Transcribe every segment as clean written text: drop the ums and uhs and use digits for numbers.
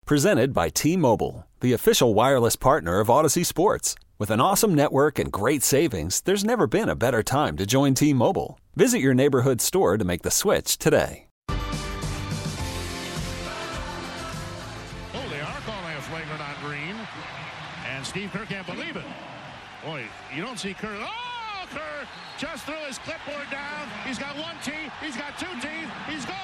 Presented by T-Mobile, the official wireless partner of Odyssey Sports. With an awesome network and great savings, there's never been a better time to join T-Mobile. Visit your neighborhood store to make the switch today. Oh, they are calling a flagrant on Green. And Steve Kerr can't believe it. Boy, you don't see Kerr. Oh, Kerr just threw his clipboard down. He's got one teeth. He's got two teeth. He's gone.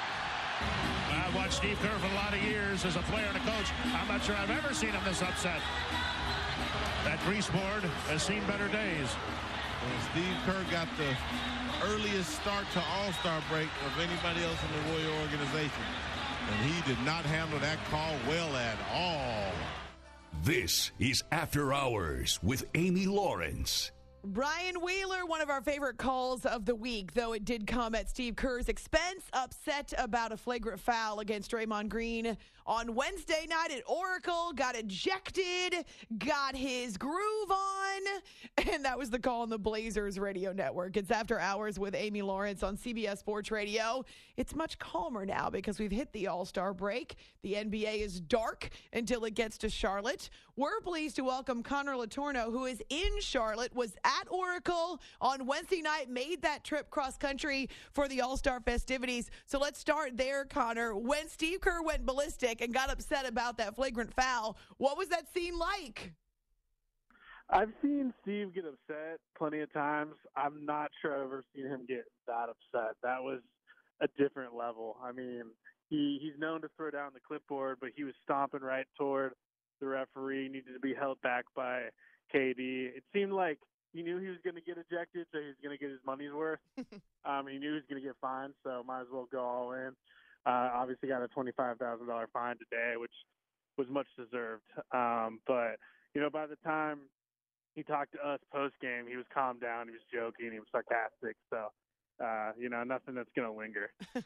I've watched Steve Kerr for a lot of years as a player and a coach. I'm not sure I've ever seen him this upset. That grease board has seen better days. Well, Steve Kerr got the earliest start to All-Star break of anybody else in the Warrior organization. And he did not handle that call well at all. This is After Hours with Amy Lawrence. Brian Wheeler, one of our favorite calls of the week, though it did come at Steve Kerr's expense, upset about a flagrant foul against Draymond Green on Wednesday night at Oracle, got ejected, got his groove on, and that was the call on the Blazers radio network. It's After Hours with Amy Lawrence on CBS Sports Radio. It's much calmer now because we've hit the All-Star break. The NBA is dark until it gets to Charlotte. We're pleased to welcome Connor Letourneau, who is in Charlotte, was at Oracle on Wednesday night, made that trip cross-country for the All-Star festivities. So let's start there, Connor. When Steve Kerr went ballistic and got upset about that flagrant foul, what was that scene like? I've seen Steve get upset plenty of times. I'm not sure I've ever seen him get that upset. That was a different level. I mean, he's known to throw down the clipboard, but he was stomping right toward the referee, needed to be held back by KD. It seemed like he knew he was going to get ejected, so he was going to get his money's worth. He knew he was going to get fined, so might as well go all in. Obviously got a $25,000 fine today, which was much deserved. But, by the time he talked to us post-game, he was calmed down, he was joking, he was sarcastic. So, nothing that's going to linger.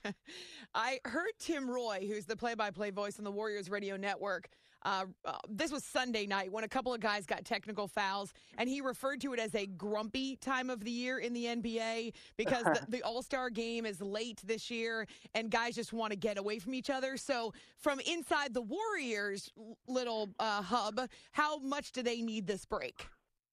I heard Tim Roy, who's the play-by-play voice on the Warriors radio network. This was Sunday night when a couple of guys got technical fouls, and he referred to it as a grumpy time of the year in the NBA because the All-Star game is late this year, and guys just want to get away from each other. So from inside the Warriors' little hub, how much do they need this break?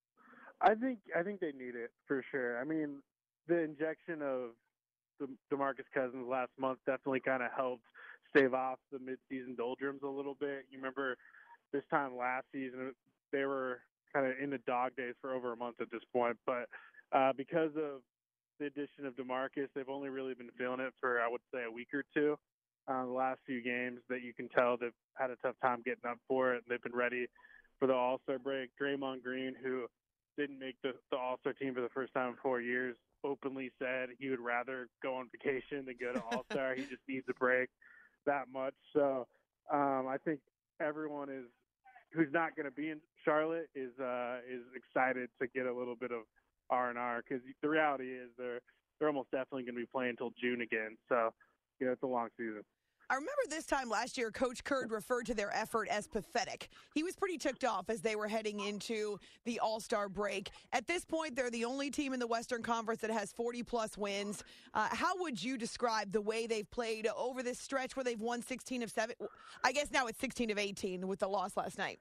I think they need it for sure. I mean, the injection of DeMarcus Cousins last month definitely kind of helped stave off the midseason doldrums a little bit. You remember this time last season, they were kind of in the dog days for over a month at this point. But because of the addition of DeMarcus, they've only really been feeling it for, I would say, a week or two. The last few games that you can tell they've had a tough time getting up for it. They've been ready for the All-Star break. Draymond Green, who didn't make the All-Star team for the first time in 4 years, openly said he would rather go on vacation than go to All-Star. He just needs a break that much. So I think everyone who's not going to be in Charlotte is excited to get a little bit of R&R, because the reality is they're almost definitely going to be playing until June again. So, it's a long season. I remember this time last year, Coach Kerr referred to their effort as pathetic. He was pretty ticked off as they were heading into the All-Star break. At this point, they're the only team in the Western Conference that has 40-plus wins. How would you describe the way they've played over this stretch where they've won 16 of 7? I guess now it's 16 of 18 with the loss last night.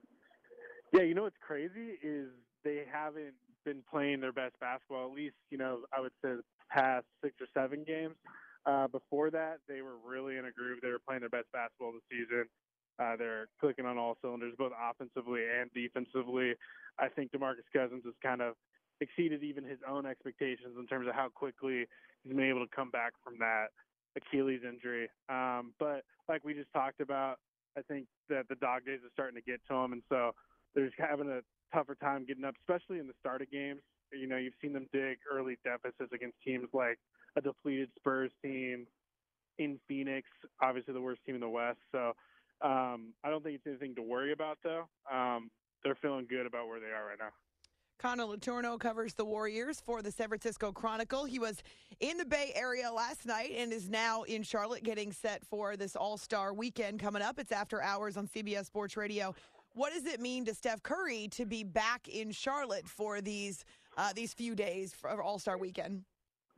Yeah, what's crazy is they haven't been playing their best basketball, at least, I would say the past 6 or 7 games. Before that, they were really in a groove. They were playing their best basketball this season. They're clicking on all cylinders, both offensively and defensively. I think DeMarcus Cousins has kind of exceeded even his own expectations in terms of how quickly he's been able to come back from that Achilles injury. But like we just talked about, I think that the dog days are starting to get to him, and so they're just having a tougher time getting up, especially in the start of games. You've seen them dig early deficits against teams like a depleted Spurs team in Phoenix, obviously the worst team in the West. So I don't think it's anything to worry about, though. They're feeling good about where they are right now. Connor Letourneau covers the Warriors for the San Francisco Chronicle. He was in the Bay Area last night and is now in Charlotte getting set for this All-Star weekend coming up. It's After Hours on CBS Sports Radio. What does it mean to Steph Curry to be back in Charlotte for these few days for All-Star weekend?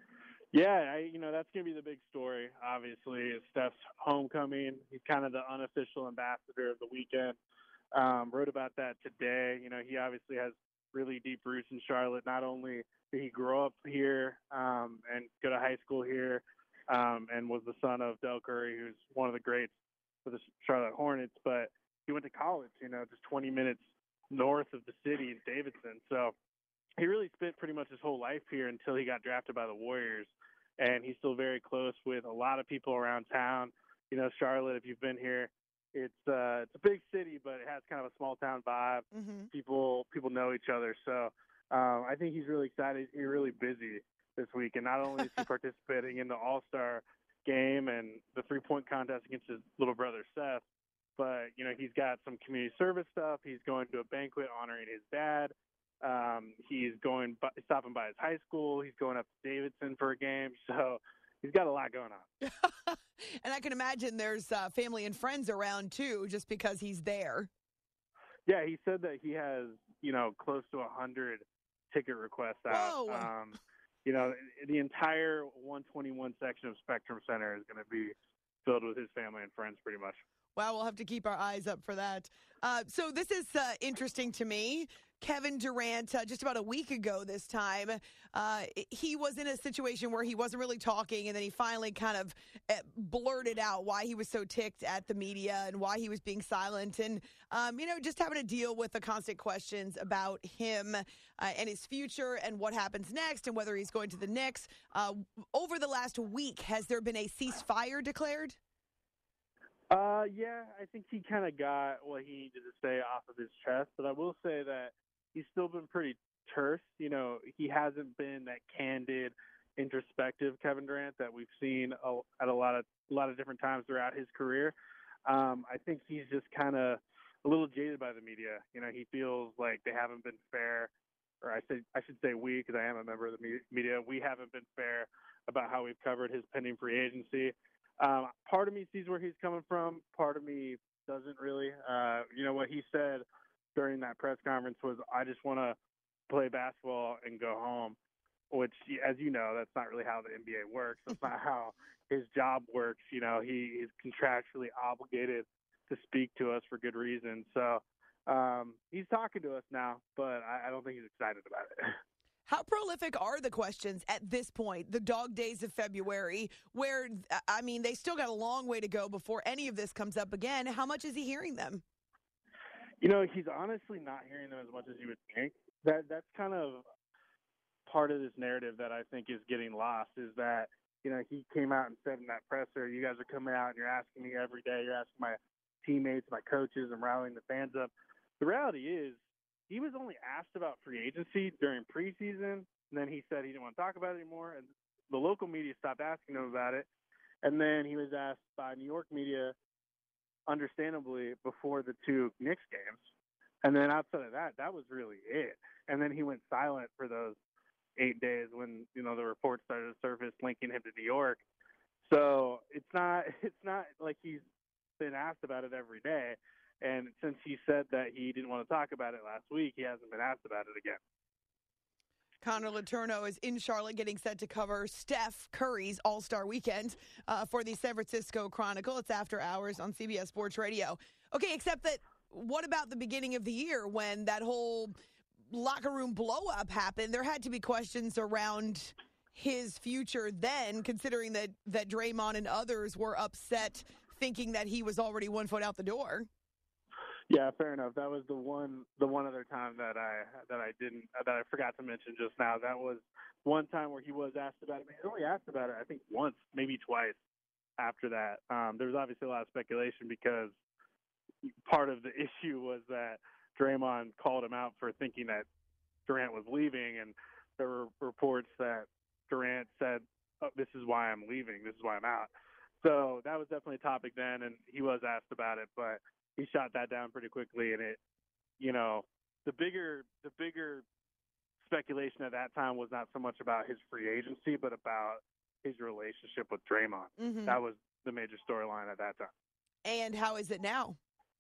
Yeah, that's going to be the big story, obviously, is Steph's homecoming. He's kind of the unofficial ambassador of the weekend. Wrote about that today. He obviously has really deep roots in Charlotte. Not only did he grow up here and go to high school here and was the son of Del Curry, who's one of the greats for the Charlotte Hornets, but he went to college, just 20 minutes north of the city in Davidson. So he really spent pretty much his whole life here until he got drafted by the Warriors. And he's still very close with a lot of people around town. Charlotte, if you've been here, it's a big city, but it has kind of a small town vibe. Mm-hmm. People know each other. So I think he's really excited. He's really busy this week. And not only is he participating in the All-Star game and the three-point contest against his little brother, Seth, but, he's got some community service stuff. He's going to a banquet honoring his dad. He's stopping by his high school. He's going up to Davidson for a game. So he's got a lot going on. And I can imagine there's family and friends around too, just because he's there. Yeah, he said that he has, close to 100 ticket requests out. Whoa. The entire 121 section of Spectrum Center is going to be filled with his family and friends pretty much. Wow, we'll have to keep our eyes up for that. So this is interesting to me. Kevin Durant, just about a week ago this time, he was in a situation where he wasn't really talking, and then he finally kind of blurted out why he was so ticked at the media and why he was being silent, and, just having to deal with the constant questions about him and his future and what happens next and whether he's going to the Knicks. Over the last week, has there been a ceasefire declared? Yeah, I think he kind of got what he needed to say off of his chest, but I will say that he's still been pretty terse. He hasn't been that candid, introspective Kevin Durant that we've seen at a lot of different times throughout his career. I think he's just kind of a little jaded by the media. He feels like they haven't been fair, or I should say we, because I am a member of the media. We haven't been fair about how we've covered his pending free agency. Part of me sees where he's coming from. Part of me doesn't really. What he said during that press conference was, I just want to play basketball and go home, which, as you know, that's not really how the NBA works. That's not how his job works. He is contractually obligated to speak to us for good reason. So he's talking to us now, but I don't think he's excited about it. How prolific are the questions at this point, the dog days of February, where, they still got a long way to go before any of this comes up again? How much is he hearing them? He's honestly not hearing them as much as you would think. That's kind of part of this narrative that I think is getting lost, is that, he came out and said in that presser, you guys are coming out and you're asking me every day, you're asking my teammates, my coaches, and rallying the fans up. The reality is, he was only asked about free agency during preseason, and then he said he didn't want to talk about it anymore, and the local media stopped asking him about it. And then he was asked by New York media, understandably, before the two Knicks games. And then outside of that, that was really it. And then he went silent for those 8 days when, the reports started to surface linking him to New York. So it's not like he's been asked about it every day. And since he said that he didn't want to talk about it last week, he hasn't been asked about it again. Connor Letourneau is in Charlotte getting set to cover Steph Curry's All-Star Weekend for the San Francisco Chronicle. It's after hours on CBS Sports Radio. Okay, except that what about the beginning of the year when that whole locker room blow-up happened? There had to be questions around his future then, considering that Draymond and others were upset thinking that he was already 1 foot out the door. Yeah, fair enough. That was the one other time that I forgot to mention just now. That was one time where he was asked about it. He was only asked about it, I think, once, maybe twice after that. There was obviously a lot of speculation because part of the issue was that Draymond called him out for thinking that Durant was leaving, and there were reports that Durant said, oh, this is why I'm leaving, this is why I'm out. So that was definitely a topic then, and he was asked about it, but he shot that down pretty quickly. And the bigger speculation at that time was not so much about his free agency, but about his relationship with Draymond. Mm-hmm. That was the major storyline at that time. And how is it now?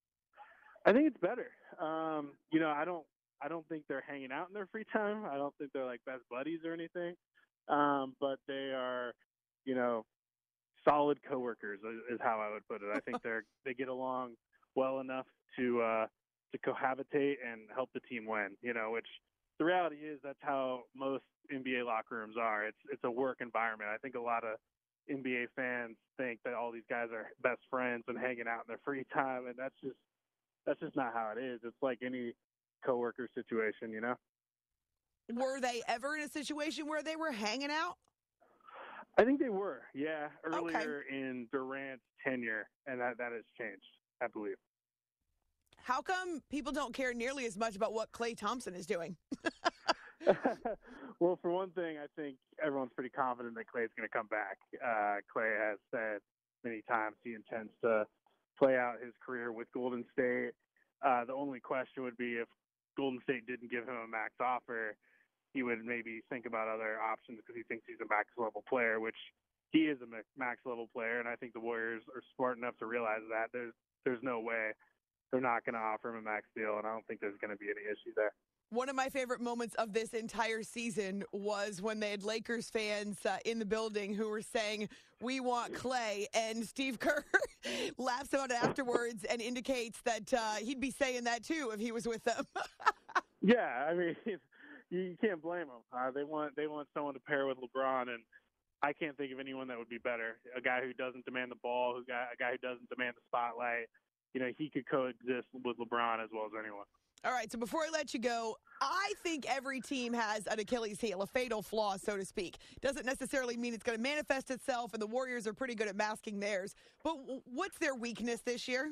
I think it's better. I don't think they're hanging out in their free time. I don't think they're like best buddies or anything. but they are, solid coworkers is how I would put it. I think they get along well enough to cohabitate and help the team win, which the reality is that's how most NBA locker rooms are. It's a work environment. I think a lot of NBA fans think that all these guys are best friends and hanging out in their free time, and that's just not how it is. It's like any coworker situation, Were they ever in a situation where they were hanging out? I think they were, yeah, earlier in Durant's tenure, and that has changed, I believe. How come people don't care nearly as much about what Klay Thompson is doing? Well, for one thing, I think everyone's pretty confident that Klay's going to come back. Klay has said many times he intends to play out his career with Golden State. The only question would be if Golden State didn't give him a max offer, he would maybe think about other options because he thinks he's a max-level player, which he is a max-level player, and I think the Warriors are smart enough to realize that. There's no way they're not going to offer him a max deal, and I don't think there's going to be any issue there. One of my favorite moments of this entire season was when they had Lakers fans in the building who were saying, "We want Klay," and Steve Kerr laughs about it afterwards and indicates that he'd be saying that too if he was with them. Yeah, I mean, you can't blame them. They want someone to pair with LeBron, and I can't think of anyone that would be better. A guy who doesn't demand the ball, a guy who doesn't demand the spotlight. He could coexist with LeBron as well as anyone. All right, so before I let you go, I think every team has an Achilles heel, a fatal flaw, so to speak. Doesn't necessarily mean it's going to manifest itself, and the Warriors are pretty good at masking theirs. But what's their weakness this year?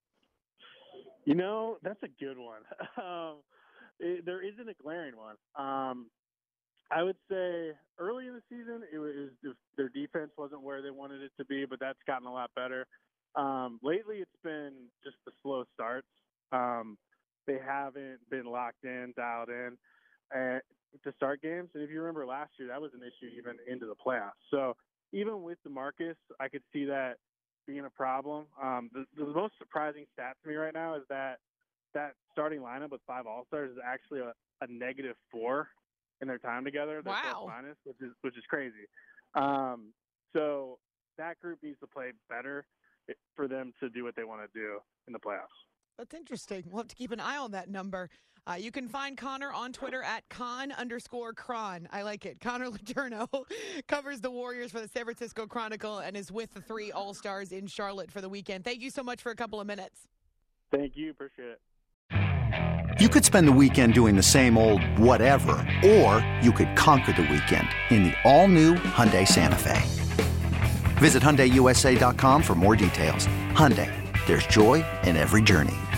That's a good one. There isn't a glaring one. I would say early in the season, it was their defense wasn't where they wanted it to be, but that's gotten a lot better. Lately, it's been just the slow starts. They haven't been locked in, dialed in to start games. And if you remember last year, that was an issue even into the playoffs. So even with DeMarcus, I could see that being a problem. The most surprising stat to me right now is that starting lineup with 5 All-Stars is actually a -4 in their time together. They're wow. minus, which is crazy. So that group needs to play better for them to do what they want to do in the playoffs. That's interesting. We'll have to keep an eye on that number. You can find Connor on Twitter at @Con_Cron. I like it. Connor Letourneau covers the Warriors for the San Francisco Chronicle and is with the 3 All-Stars in Charlotte for the weekend. Thank you so much for a couple of minutes. Thank you. Appreciate it. You could spend the weekend doing the same old whatever, or you could conquer the weekend in the all-new Hyundai Santa Fe. Visit HyundaiUSA.com for more details. Hyundai, there's joy in every journey.